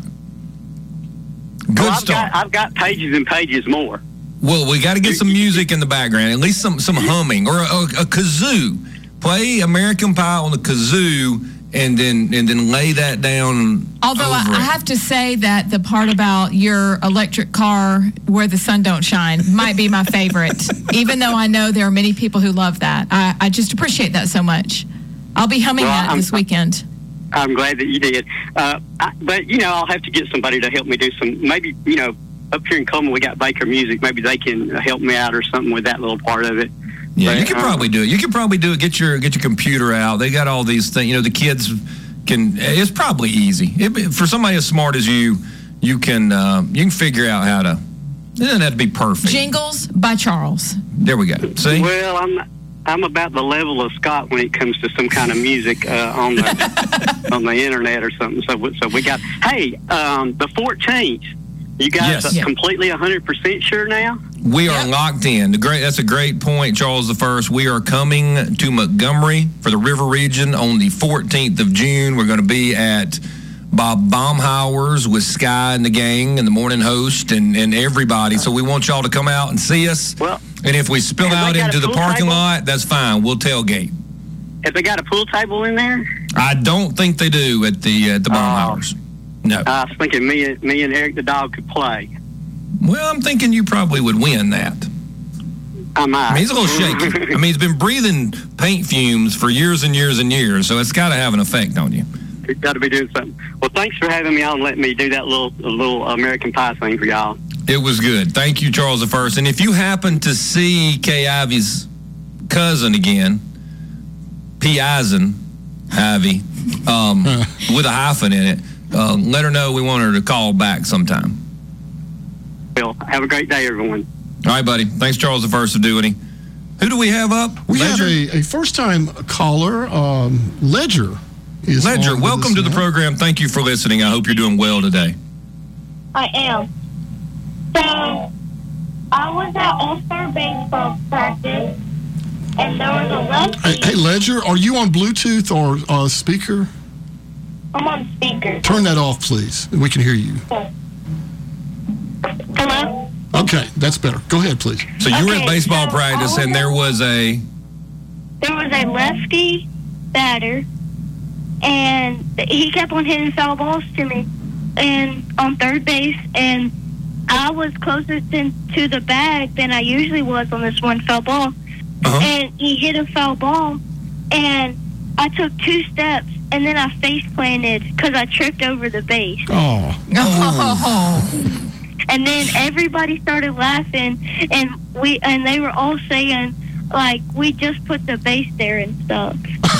Good start. I've got pages and pages more. Well, we got to get some music in the background, at least some humming or a kazoo. Play American Pie on the kazoo, and then lay that down. Although I have to say that the part about your electric car where the sun don't shine might be my favorite, even though I know there are many people who love that. I just appreciate that so much. I'll be humming that this weekend. I'm glad that you did. But, I'll have to get somebody to help me do some, maybe, up here in Coleman we got Baker Music. Maybe they can help me out or something with that little part of it. Yeah, you could probably do it. You could probably do it. Get your computer out. They got all these things. The kids can. It's probably easy. For somebody as smart as you can figure out how to. It doesn't have to be perfect. Jingles by Charles. There we go. See. Well, I'm about the level of Scott when it comes to some kind of music on the internet or something. So we got. Hey, the 14th. You guys are completely 100% sure now? We are locked in. That's a great point, Charles I. We are coming to Montgomery for the River Region on the 14th of June. We're going to be at Bob Baumhauer's with Sky and the gang and the morning host and everybody. So we want y'all to come out and see us. Well, and if we spill out into the parking lot, that's fine. We'll tailgate. Have they got a pool table in there? I don't think they do at the Baumhauer's. No. I was thinking me and Eric the dog could play. Well, I'm thinking you probably would win that. I might. I mean, he's a little shaky. I mean, he's been breathing paint fumes for years and years and years, so it's got to have an effect on you. It's got to be doing something. Well, thanks for having me on and letting me do that little American Pie thing for y'all. It was good. Thank you, Charles I. And if you happen to see Kay Ivy's cousin again, P. Eisen Ivy, with a hyphen in it, let her know we want her to call back sometime. Well, have a great day, everyone. All right, buddy. Thanks, Charles I, for doing it. Who do we have up? We have a first-time caller, Ledger. Ledger, welcome to the program. Thank you for listening. I hope you're doing well today. I am. So, I was at All-Star Baseball practice, and there was a lefty. Hey, Ledger, are you on Bluetooth or speaker? I'm on speaker. Turn that off, please. We can hear you. Hello? Okay, that's better. Go ahead, please. So you were at baseball practice, and there was a lefty batter, and he kept on hitting foul balls to me, and on third base, and I was closer to the bag than I usually was on this one foul ball, and he hit a foul ball, and I took 2 steps, and then I face planted because I tripped over the base. Oh. And then everybody started laughing, and they were all saying, like, we just put the base there and stuff.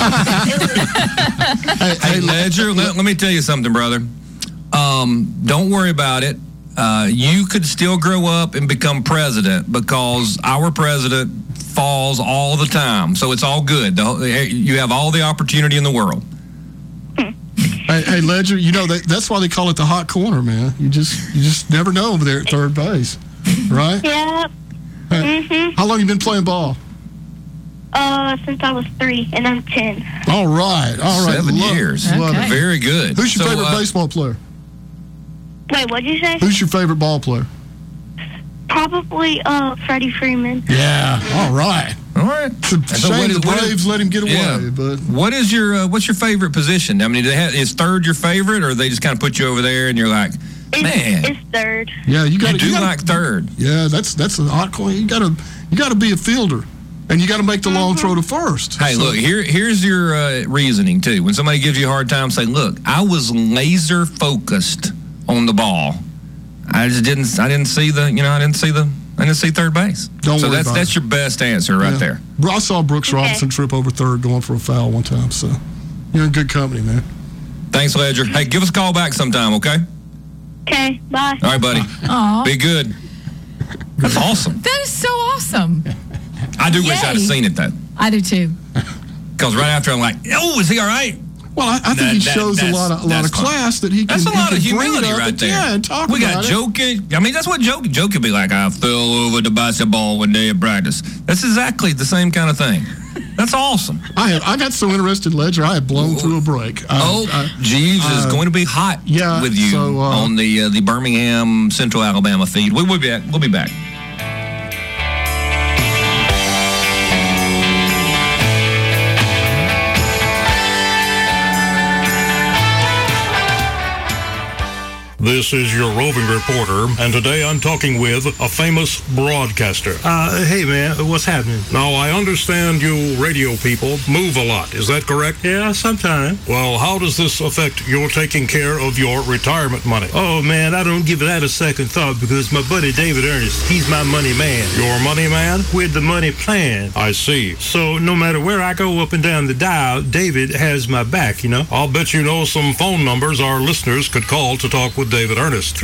Hey, Ledger, let me tell you something, brother. Don't worry about it. You could still grow up and become president because our president falls all the time. So it's all good. You have all the opportunity in the world. Hey, Ledger, that's why they call it the hot corner, man. You just never know over there at third base, right? Yep. How long you been playing ball? Since I was 3, and I'm 10. All right. 7 years. Love it. Very good. Who's your favorite baseball player? Wait, what'd you say? Who's your favorite ball player? Probably Freddie Freeman. Yeah. All right. It's a shame the Braves let him get away. Yeah. But what's your favorite position? I mean, is third your favorite, or they just kind of put you over there and you're like, man, it's third. Yeah, you got to like third. Yeah, that's a hot corner. You got to be a fielder, and you got to make the long throw to first. Hey, look, here's your reasoning too. When somebody gives you a hard time, say, look, I was laser focused on the ball. I didn't see third base. Don't worry about that's your best answer right there. I saw Brooks Robinson trip over third going for a foul one time, so you're in good company, man. Thanks, Ledger. Hey, give us a call back sometime, okay? Okay, bye. All right, buddy. Aww. Be good. That's awesome. That is so awesome. I do wish I'd have seen it, though. I do, too. Because right after, I'm like, oh, is he all right? Well, I think he shows a lot of class that he can. That's a lot of humility right there. Yeah, and talk we got joking. I mean, that's what Joe could be like. I fell over the basketball one day at practice. That's exactly the same kind of thing. That's awesome. I got so interested, Ledger, I had blown through a break. Jeeves is going to be hot with you on the Birmingham Central Alabama feed. We'll be back. We'll be back. This is your roving reporter, and today I'm talking with a famous broadcaster. Hey, man, what's happening? Now, I understand you radio people move a lot. Is that correct? Yeah, sometimes. Well, how does this affect your taking care of your retirement money? Oh, man, I don't give that a second thought because my buddy David Ernest, he's my money man. Your money man? With the money plan. I see. So no matter where I go up and down the dial, David has my back, you know? I'll bet you know some phone numbers our listeners could call to talk with David Ernest.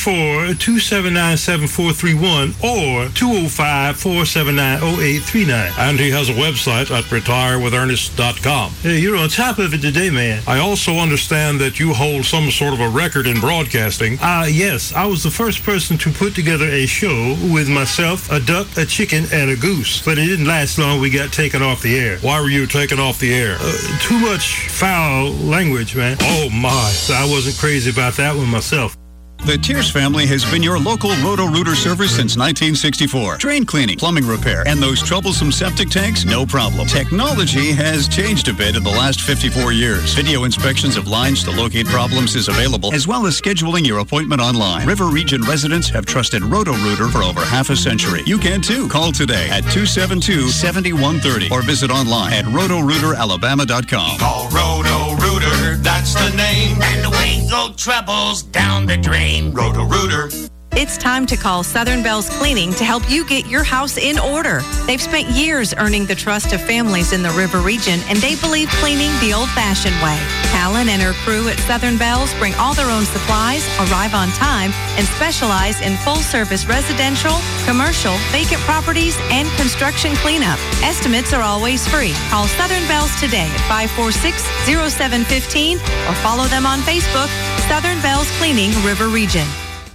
334-279-7431 or 205-479-0839. And he has a website at retirewithernest.com. Hey, you're on top of it today, man. I also understand that you hold some sort of a record in broadcasting. Yes. I was the first person to put together a show with myself, a duck, a chicken, and a goose. But it didn't last long. We got taken off the air. Why were you taken off the air? Too much foul language, man. Oh, my. So I wasn't crazy about that one myself. The Tierce family has been your local Roto-Rooter service since 1964. Drain cleaning, plumbing repair, and those troublesome septic tanks, no problem. Technology has changed a bit in the last 54 years. Video inspections of lines to locate problems is available, as well as scheduling your appointment online. River Region residents have trusted Roto-Rooter for over half a century. You can too. Call today at 272-7130 or visit online at rotorooteralabama.com. Call Roto-Rooter, that's the name. And away go troubles down the drain. Roto-Rooter. It's time to call Southern Bells Cleaning to help you get your house in order. They've spent years earning the trust of families in the River Region, and they believe cleaning the old-fashioned way. Alan and her crew at Southern Bells bring all their own supplies, arrive on time, and specialize in full-service residential, commercial, vacant properties, and construction cleanup. Estimates are always free. Call Southern Bells today at 546-0715 or follow them on Facebook, Southern Bells Cleaning, River Region.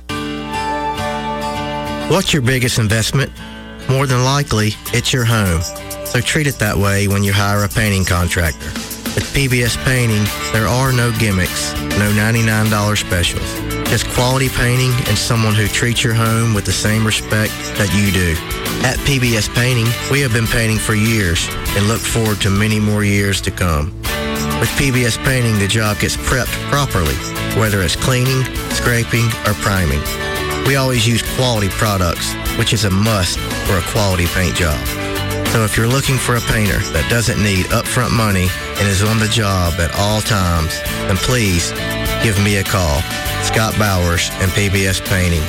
What's your biggest investment? More than likely, it's your home. So treat it that way when you hire a painting contractor. With PBS Painting, there are no gimmicks, no $99 specials. Just quality painting and someone who treats your home with the same respect that you do. At PBS Painting, we have been painting for years and look forward to many more years to come. With PBS Painting, the job gets prepped properly, whether it's cleaning, scraping, or priming. We always use quality products, which is a must for a quality paint job. So if you're looking for a painter that doesn't need upfront money and is on the job at all times, then please give me a call. Scott Bowers and PBS Painting,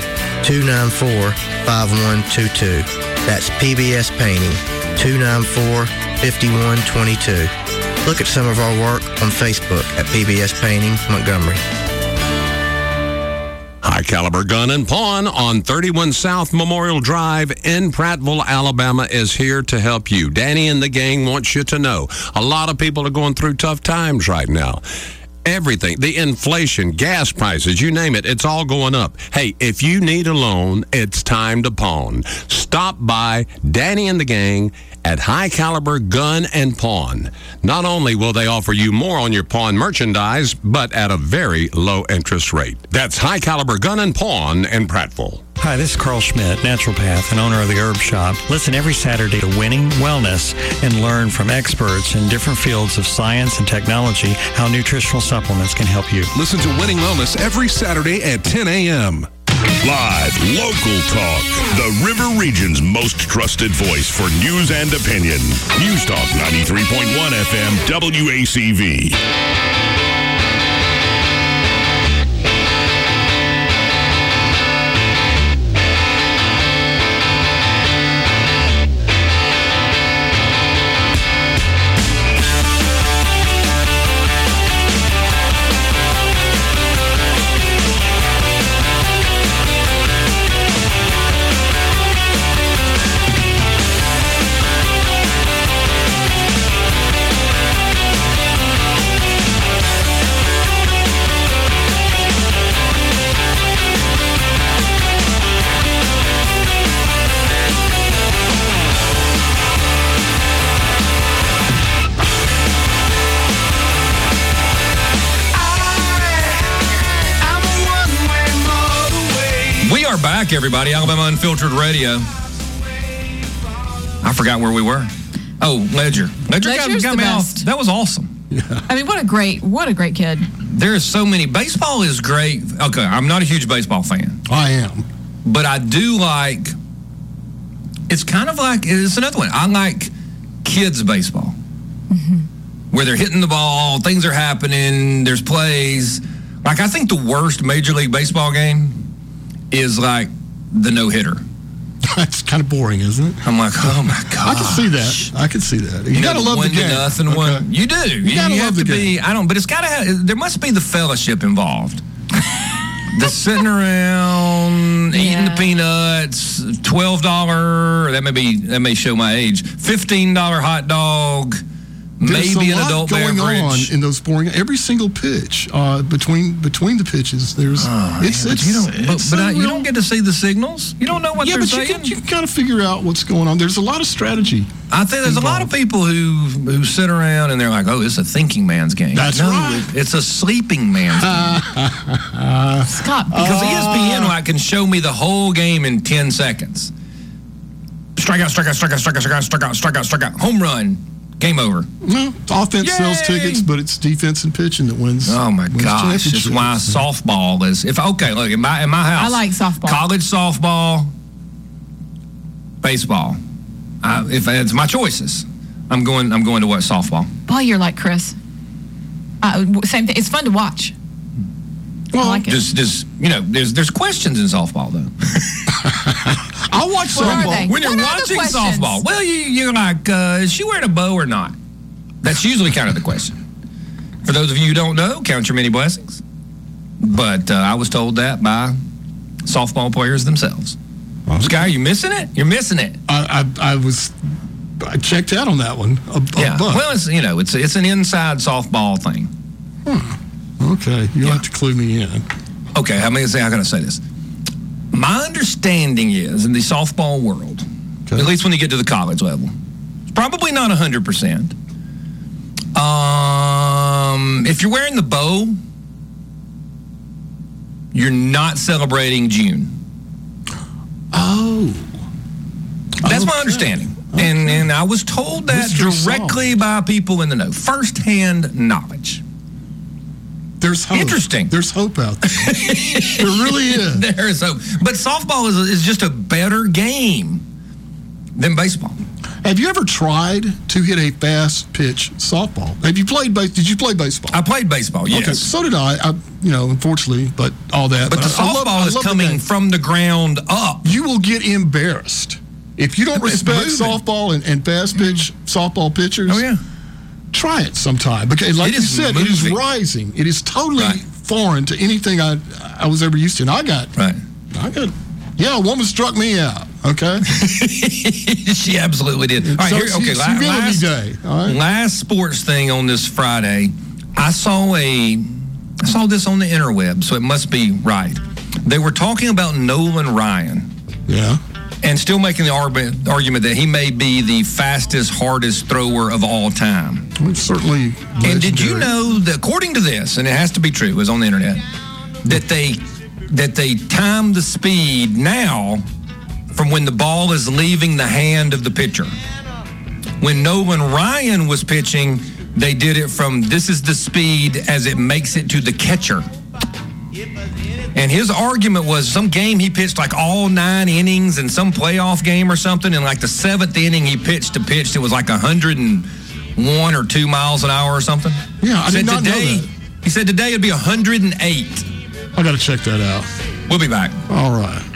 294-5122. That's PBS Painting, 294-5122. Look at some of our work on Facebook at PBS Painting Montgomery. High Caliber Gun and Pawn on 31 South Memorial Drive in Prattville, Alabama is here to help you. Danny and the gang wants you to know a lot of people are going through tough times right now. Everything, the inflation, gas prices, you name it, it's all going up. Hey, if you need a loan, it's time to pawn. Stop by Danny and the gang at High Caliber Gun and Pawn. Not only will they offer you more on your pawn merchandise, but at a very low interest rate. That's High Caliber Gun and Pawn in Prattville. Hi, this is Carl Schmidt, naturopath and owner of the Herb Shop. Listen every Saturday to Winning Wellness and learn from experts in different fields of science and technology how nutritional supplements can help you. Listen to Winning Wellness every Saturday at 10 a.m. Live, local talk. The River Region's most trusted voice for news and opinion. News Talk 93.1 FM WACV. Back, everybody. Alabama Unfiltered Radio. I forgot where we were. Oh, Ledger. Ledger got me off. That was awesome. I mean, what a great kid. There are so many. Baseball is great. Okay, I'm not a huge baseball fan. I am. But I do like, it's kind of like, it's another one. I like kids baseball. Where they're hitting the ball, things are happening, there's plays. Like, I think the worst Major League Baseball game is like the no-hitter. That's kind of boring, isn't it? I'm like, oh my God. I can see that. You gotta love the game. 1-0 one. You do. You gotta love the game. But it's gotta have, there must be the fellowship involved. The sitting around, eating the peanuts, $12, that may show my age, $15 hot dog, There's maybe a an lot adult going beverage. on in those boring. Every single pitch between the pitches, there's you don't get to see the signals. You don't know what they're saying. You can kind of figure out what's going on. There's a lot of strategy. I think there's a lot of people who sit around and they're like, "Oh, it's a thinking man's game." That's right. It's a sleeping man's game. Scott, because ESPN can show me the whole game in 10 seconds. Strikeout, strikeout, strikeout, strikeout, strikeout, strikeout, strikeout, strikeout, home run. Game over. No, offense sells tickets, but it's defense and pitching that wins. Oh my gosh! It's why softball is. Look in my house. I like softball. College softball, baseball. If it's my choices, I'm going to watch softball. Boy, you're like Chris. Same thing. It's fun to watch. Well, I like it. Just there's questions in softball though. I'll watch softball. When you're watching softball, well, you're like, is she wearing a bow or not? That's usually kind of the question. For those of you who don't know, count your many blessings. But I was told that by softball players themselves. Sky, you missing it? You're missing it. I checked out on that one. Well, it's an inside softball thing. Okay, you'll have to clue me in. Okay, how can I say this? My understanding is, in the softball world, at least when you get to the college level, it's probably not 100%. If you're wearing the bow, you're not celebrating June. Oh. That's my understanding. Okay. And I was told that directly by people in the know. First-hand knowledge. There's hope. Interesting. There's hope out there. There really is. There is hope. But softball is just a better game than baseball. Have you ever tried to hit a fast pitch softball? Did you play baseball? I played baseball, yes. Okay, so did I. Unfortunately, but all that. But the softball is coming from the ground up. You will get embarrassed. If you don't respect softball and fast pitch softball pitchers. Oh, yeah. Try it sometime, because like you said, it is rising. It is totally foreign to anything I was ever used to. And a woman struck me out. Okay, she absolutely did. All right, last sports thing on this Friday. I saw this on the interweb, so it must be right. They were talking about Nolan Ryan. Yeah. And still making the argument that he may be the fastest, hardest thrower of all time. It's certainly legendary. And did you know that, according to this, and it has to be true, it was on the internet, that they time the speed now from when the ball is leaving the hand of the pitcher. When Nolan Ryan was pitching, they did it from this is the speed as it makes it to the catcher. And his argument was some game he pitched like all 9 innings in some playoff game or something. And like the 7th inning he pitched it was like 101 or 2 miles an hour or something. Yeah, I did not know that. He said today it'd be 108. I got to check that out. We'll be back. All right.